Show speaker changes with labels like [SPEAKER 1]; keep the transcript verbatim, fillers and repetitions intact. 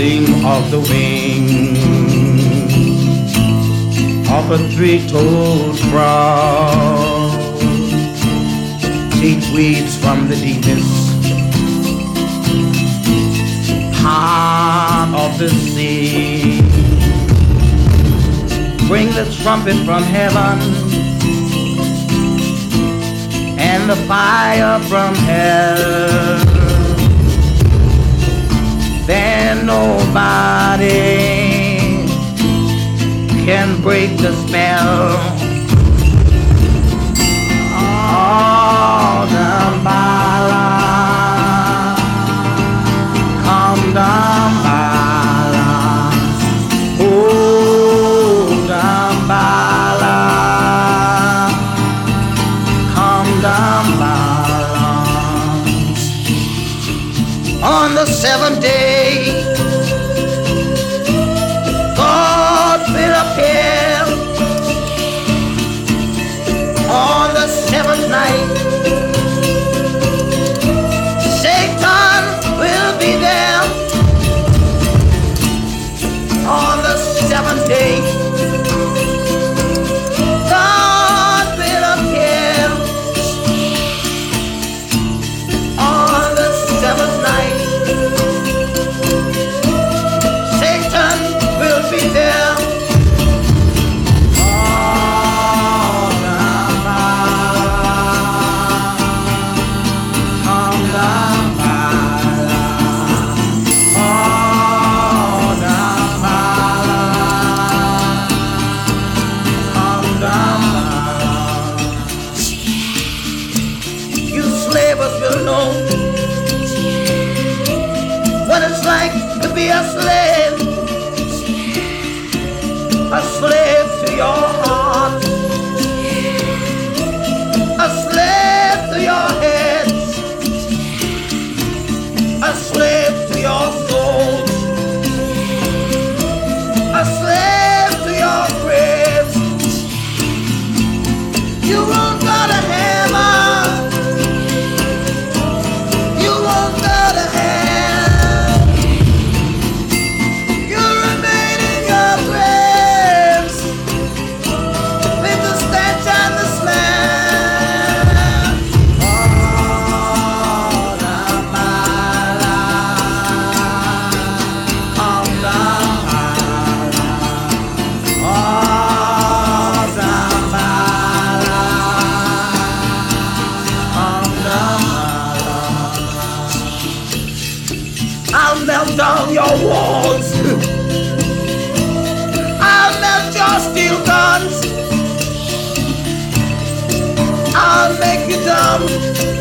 [SPEAKER 1] pulsing of the wings of a three-toed frog. Teach weeds from the deepest part of the sea. Bring the trumpet from heaven and the fire from hell. Then nobody can break the spell. Oh, Damballa, come Damballa, oh Damballa, come Damballa. On the seventh day, God will appear. On the seventh night, Satan will be there. On the seventh day, God will appear. On the seventh night, Satan will be there. What it's like to be a slave, a slave to your heart, a slave to your heads, a slave to your souls, a slave to your graves. You won't go to heaven. You won't go to hell. You remain in your graves with the stench and the smell. Oh, Damballa, come Damballa, oh, Damballa, come Damballa. I'll melt down your walls. I'll melt your steel guns. I'll make you dumb.